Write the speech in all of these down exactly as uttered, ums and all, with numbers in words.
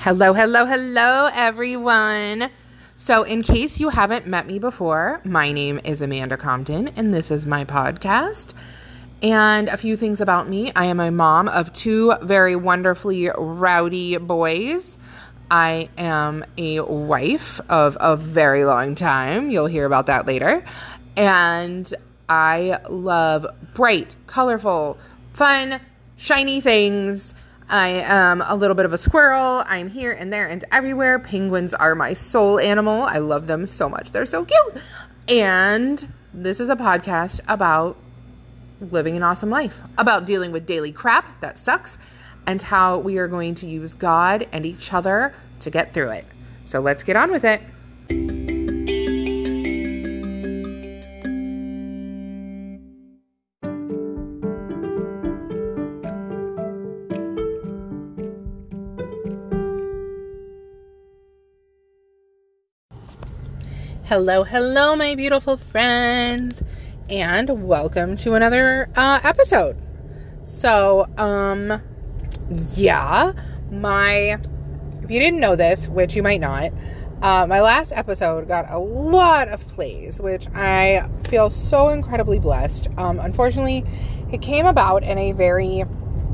Hello, hello, hello, everyone. So in case you haven't met me before, my name is Amanda Compton, and this is my podcast. And a few things about me. I am a mom of two very wonderfully rowdy boys. I am a wife of a very long time. You'll hear about that later. And I love bright, colorful, fun, shiny things. I am a little bit of a squirrel. I'm here and there and everywhere. Penguins are my soul animal. I love them so much. They're so cute. And this is a podcast about living an awesome life, about dealing with daily crap that sucks, and how we are going to use God and each other to get through it. So let's get on with it. Hello, hello, my beautiful friends, and welcome to another uh, episode. So, um, yeah, my, if you didn't know this, which you might not, uh, my last episode got a lot of plays, which I feel so incredibly blessed. Um, unfortunately, it came about in a very,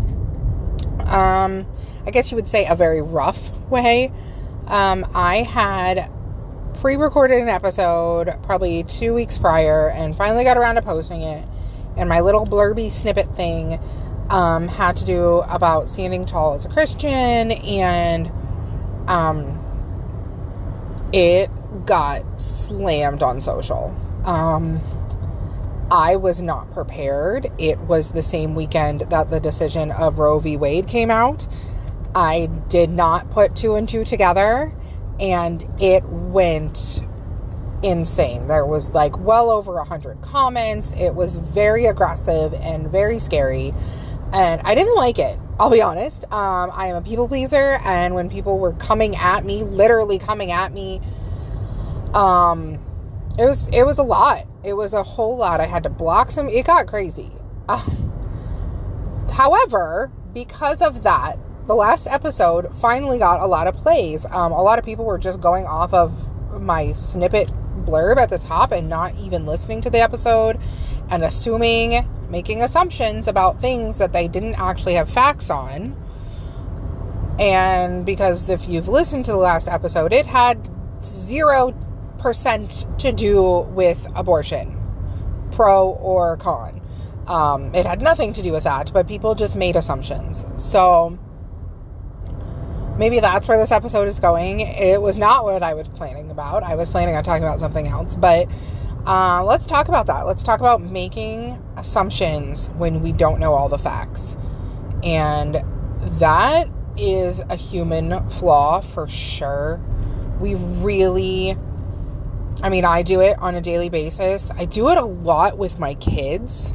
um, I guess you would say a very rough way. Um, I had pre-recorded an episode probably two weeks prior and finally got around to posting it, and my little blurby snippet thing um, had to do about standing tall as a Christian, and um, it got slammed on social. Um, I was not prepared. It was the same weekend that the decision of Roe v. Wade came out. I did not put two and two together, and it went insane. There was like well over a hundred comments. It was very aggressive and very scary, and I didn't like it. I'll be honest. Um, I am a people pleaser, and when people were coming at me, literally coming at me, um, it was it was a lot. It was a whole lot. I had to block some. It got crazy. Uh, however, because of that, the last episode finally got a lot of plays. Um, a lot of people were just going off of my snippet blurb at the top and not even listening to the episode and assuming, making assumptions about things that they didn't actually have facts on. And because if you've listened to the last episode, it had zero percent to do with abortion, pro or con. Um, it had nothing to do with that, but people just made assumptions. So maybe that's where this episode is going. It was not what I was planning about. I was planning on talking about something else. But uh, let's talk about that. Let's talk about making assumptions when we don't know all the facts. And that is a human flaw for sure. We really, I mean, I do it on a daily basis. I do it a lot with my kids.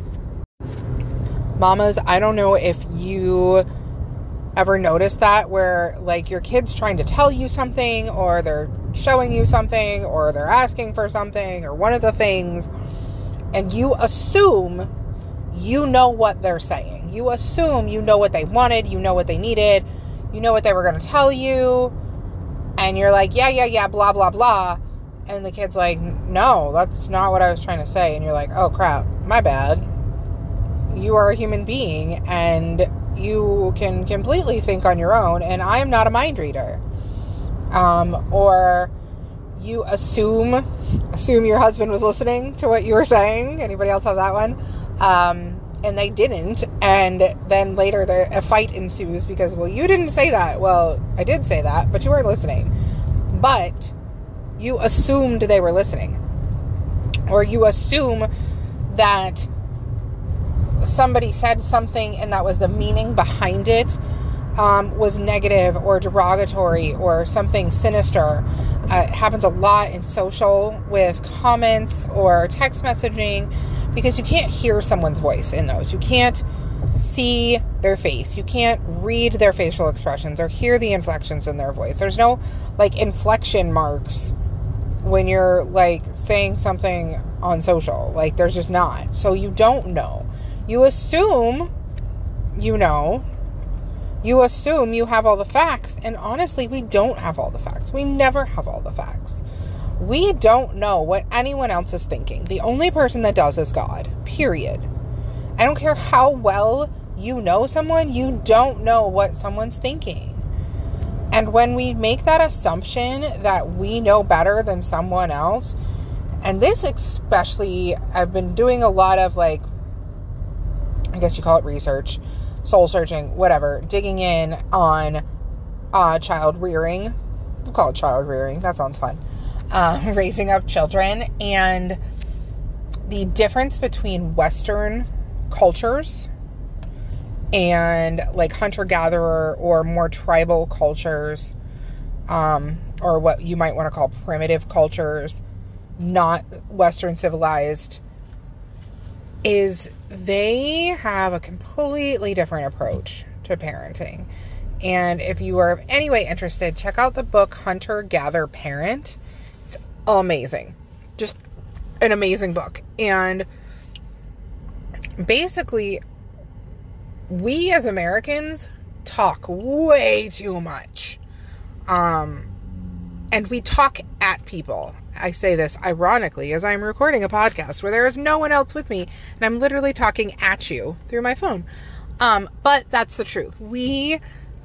Mamas, I don't know if you ever notice that, where like your kid's trying to tell you something, or they're showing you something, or they're asking for something, or one of the things, and you assume you know what they're saying. You assume you know what they wanted, you know what they needed, you know what they were going to tell you, and you're like, yeah, yeah, yeah, blah, blah, blah, and the kid's like, no, that's not what I was trying to say, and you're like, oh crap, my bad. You are a human being, and you can completely think on your own, and I am not a mind reader. Um, or you assume, assume your husband was listening to what you were saying. Anybody else have that one? Um, and they didn't, and then later the, a fight ensues because, well, you didn't say that. Well, I did say that, but you weren't listening. But you assumed they were listening. Or you assume that somebody said something and that was the meaning behind it um, was negative or derogatory or something sinister. Uh, it happens a lot in social with comments or text messaging, because you can't hear someone's voice in those. You can't see their face. You can't read their facial expressions or hear the inflections in their voice. There's no like inflection marks when you're like saying something on social. Like there's just not. So you don't know. You assume you know. You assume you have all the facts, and honestly, we don't have all the facts. We never have all the facts. We don't know what anyone else is thinking. The only person that does is God, period. I don't care how well you know someone, you don't know what someone's thinking. And when we make that assumption that we know better than someone else, and this especially, I've been doing a lot of like, I guess you call it research, soul searching, whatever, digging in on uh, child rearing. We'll call it child rearing. That sounds fun. Um, raising up children, and the difference between Western cultures and like hunter-gatherer or more tribal cultures, um, or what you might want to call primitive cultures, not Western civilized, is they have a completely different approach to parenting. And if you are in any way interested, check out the book Hunter Gather Parent. It's amazing. Just an amazing book. And basically, we as Americans talk way too much. Um, and we talk at people. I say this ironically as I'm recording a podcast where there is no one else with me, and I'm literally talking at you through my phone. Um, but that's the truth. We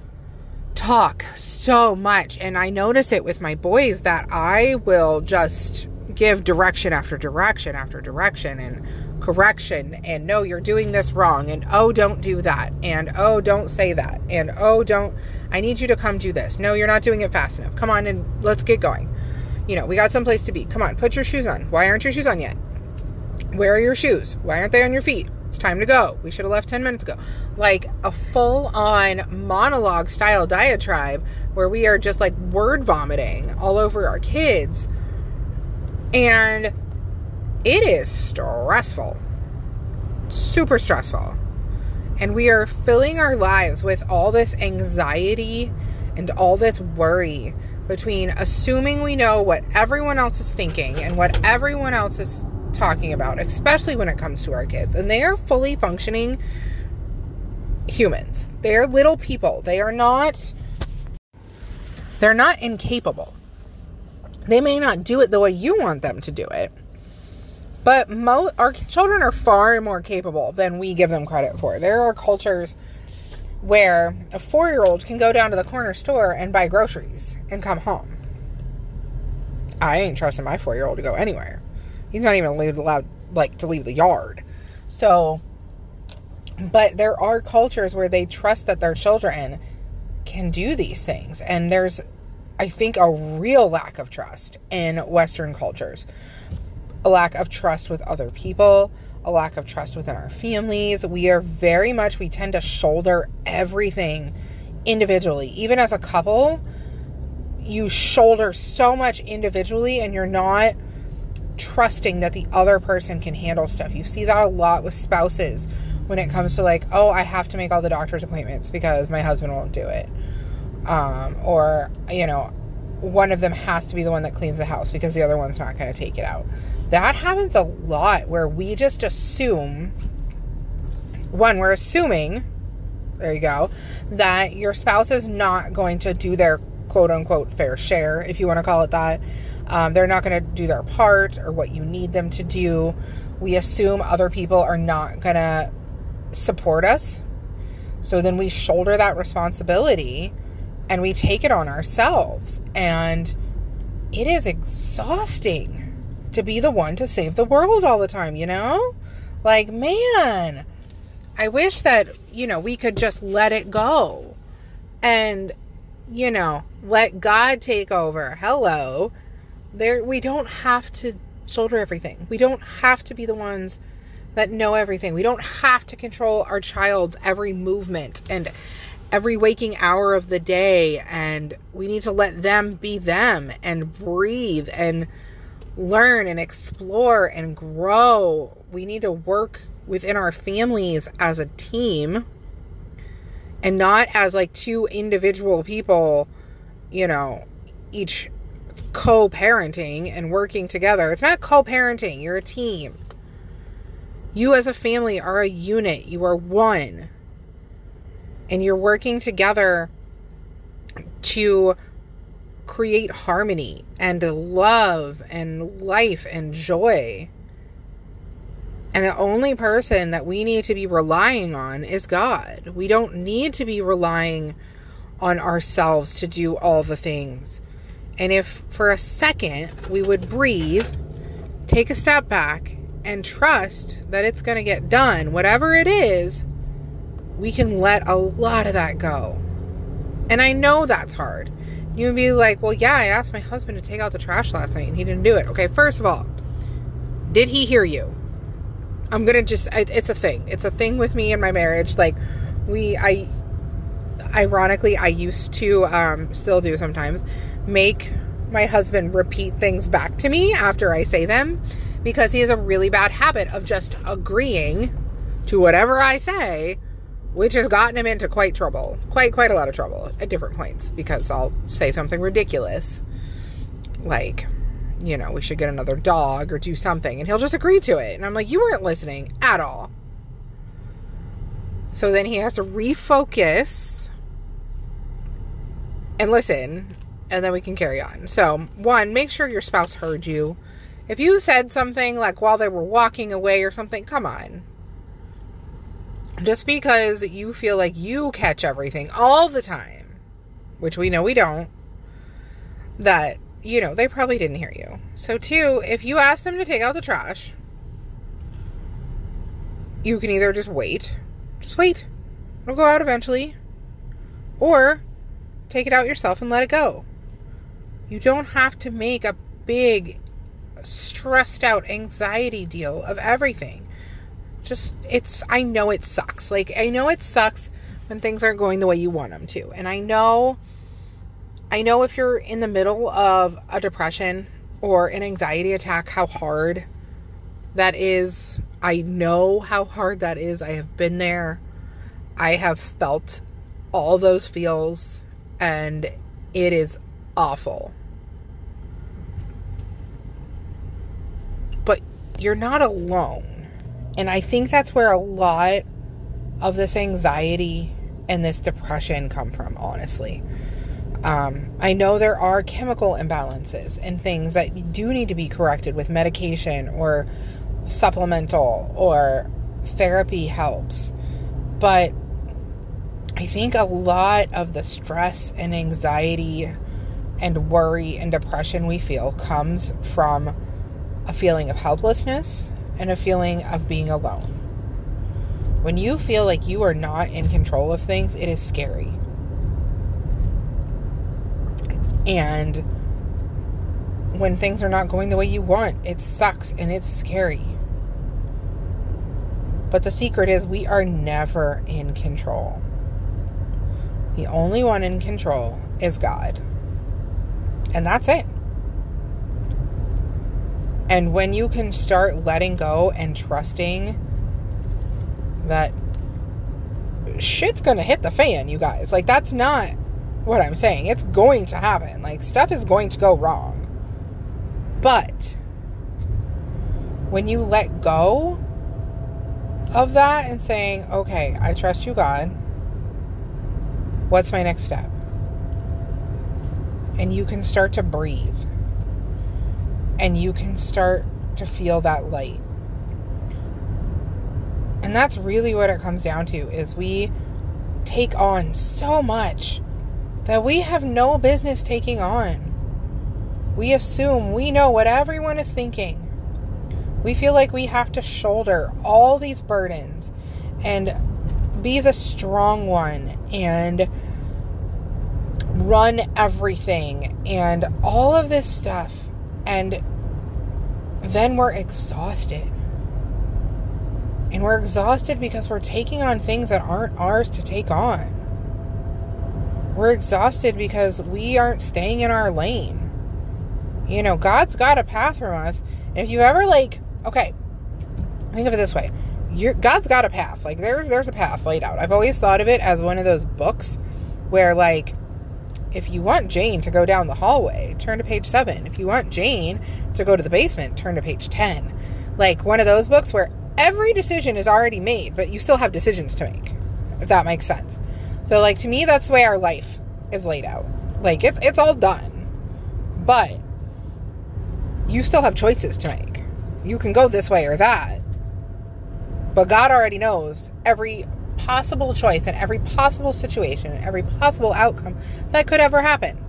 talk so much, and I notice it with my boys that I will just give direction after direction after direction and correction, and no, you're doing this wrong, and oh, don't do that, and oh, don't say that, and oh, don't, I need you to come do this. No, you're not doing it fast enough. Come on and let's get going. You know, we got someplace to be. Come on, put your shoes on. Why aren't your shoes on yet? Where are your shoes? Why aren't they on your feet? It's time to go. We should have left ten minutes ago. Like a full-on monologue style diatribe where we are just like word vomiting all over our kids. And it is stressful. Super stressful. And we are filling our lives with all this anxiety and all this worry between assuming we know what everyone else is thinking and what everyone else is talking about, especially when it comes to our kids. And they are fully functioning humans. They are little people. They are not, they're not incapable. They may not do it the way you want them to do it, but mo- our children are far more capable than we give them credit for. There are cultures where a four-year-old can go down to the corner store and buy groceries and come home. I ain't trusting my four-year-old to go anywhere. He's not even allowed, like, to leave the yard. So, but there are cultures where they trust that their children can do these things. And there's, I think, a real lack of trust in Western cultures. A lack of trust with other people. A lack of trust within our families. We are very much, we tend to shoulder everything individually. Even as a couple, you shoulder so much individually and you're not trusting that the other person can handle stuff. You see that a lot with spouses when it comes to like, oh, I have to make all the doctor's appointments because my husband won't do it. Um, or, you know, one of them has to be the one that cleans the house because the other one's not going to take it out. That happens a lot where we just assume, one, we're assuming, there you go, that your spouse is not going to do their quote unquote fair share, if you want to call it that. Um, they're not going to do their part or what you need them to do. We assume other people are not going to support us. So then we shoulder that responsibility and we take it on ourselves. And it is exhausting to be the one to save the world all the time, you know? Like, man, I wish that, you know, we could just let it go and, you know, let God take over. Hello. There, we don't have to shoulder everything. We don't have to be the ones that know everything. We don't have to control our child's every movement and every waking hour of the day. And we need to let them be them and breathe and learn and explore and grow. We need to work within our families as a team and not as like two individual people, you know, each co-parenting and working together. It's not co-parenting. You're a team. You as a family are a unit. You are one. and you're working together to create harmony and love and life and joy. And the only person that we need to be relying on is God. We don't need to be relying on ourselves to do all the things. And if for a second we would breathe, take a step back, and trust that it's going to get done, whatever it is, we can let a lot of that go. And I know that's hard. You would be like, well, yeah, I asked my husband to take out the trash last night and he didn't do it. Okay, first of all, did he hear you? I'm going to just, it's a thing. It's a thing with me in my marriage. Like, we, I, ironically, I used to, um, still do sometimes, make my husband repeat things back to me after I say them, because he has a really bad habit of just agreeing to whatever I say, which has gotten him into quite trouble, quite, quite a lot of trouble at different points, because I'll say something ridiculous, like, you know, we should get another dog or do something, and he'll just agree to it. And I'm like, you weren't listening at all. So then he has to refocus and listen, and then we can carry on. So, one, make sure your spouse heard you. If you said something like while they were walking away or something, come on. Just because you feel like you catch everything all the time, which we know we don't, that, you know, they probably didn't hear you. So two, if you ask them to take out the trash, you can either just wait, just wait, it'll go out eventually, or take it out yourself and let it go. You don't have to make a big, stressed out anxiety deal of everything. Just, it's, I know it sucks. Like, I know it sucks when things aren't going the way you want them to. And I know, I know if you're in the middle of a depression or an anxiety attack, how hard that is. I know how hard that is. I have been there. I have felt all those feels, and it is awful. But you're not alone. And I think that's where a lot of this anxiety and this depression come from, honestly. Um, I know there are chemical imbalances and things that do need to be corrected with medication or supplemental or therapy helps. But I think a lot of the stress and anxiety and worry and depression we feel comes from a feeling of helplessness and a feeling of being alone. When you feel like you are not in control of things, it is scary. And when things are not going the way you want, it sucks and it's scary. But the secret is we are never in control. The only one in control is God. And that's it. And when you can start letting go and trusting that shit's gonna hit the fan, you guys. Like, that's not what I'm saying. It's going to happen. Like, stuff is going to go wrong. But when you let go of that and saying, okay, I trust you, God. What's my next step? And you can start to breathe. And you can start to feel that light. And that's really what it comes down to, is we take on so much that we have no business taking on. We assume we know what everyone is thinking. We feel like we have to shoulder all these burdens and be the strong one and run everything and all of this stuff. And then we're exhausted. And we're exhausted because we're taking on things that aren't ours to take on. We're exhausted because we aren't staying in our lane. You know, God's got a path from us. And if you ever, like, okay, think of it this way. You're, God's got a path. Like, there's, there's a path laid out. I've always thought of it as one of those books where, like, if you want Jane to go down the hallway, turn to page seven. If you want Jane to go to the basement, turn to page ten. Like, one of those books where every decision is already made, but you still have decisions to make, if that makes sense. So, like, to me, that's the way our life is laid out. Like, it's it's all done. But you still have choices to make. You can go this way or that. But God already knows every possible choice and every possible situation, every possible outcome that could ever happen.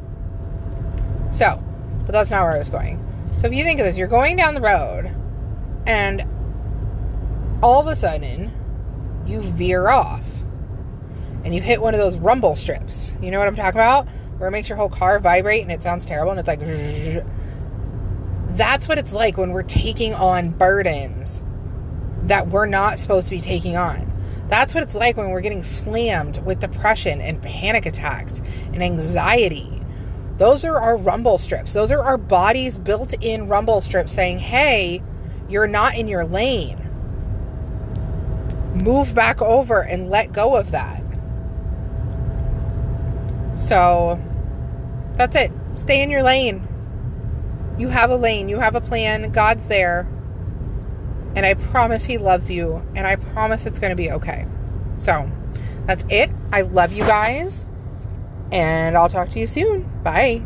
So, but that's not where I was going. So if you think of this, you're going down the road and all of a sudden you veer off and you hit one of those rumble strips. You know what I'm talking about? Where it makes your whole car vibrate and it sounds terrible and it's like... That's what it's like when we're taking on burdens that we're not supposed to be taking on. That's what it's like when we're getting slammed with depression and panic attacks and anxiety. Those are our rumble strips. Those are our body's built-in rumble strips saying, hey, you're not in your lane. Move back over and let go of that. So, that's it. Stay in your lane. You have a lane. You have a plan. God's there. And I promise He loves you. And I promise it's going to be okay. So, that's it. I love you guys. And I'll talk to you soon. Bye.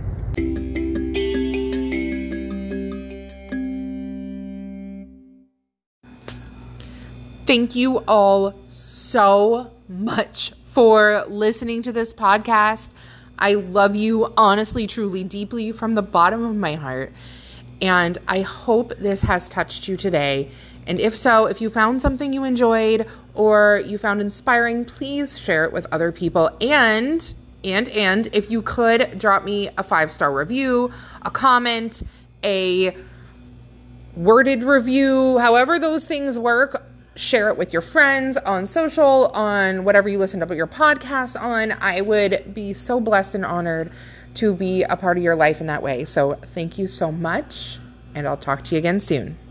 Thank you all so much for listening to this podcast. I love you honestly, truly, deeply from the bottom of my heart. And I hope this has touched you today. And if so, if you found something you enjoyed or you found inspiring, please share it with other people. And, and, and if you could drop me a five-star review, a comment, a worded review, however those things work, share it with your friends on social, on whatever you listen to your podcast on. I would be so blessed and honored to be a part of your life in that way. So thank you so much, and I'll talk to you again soon.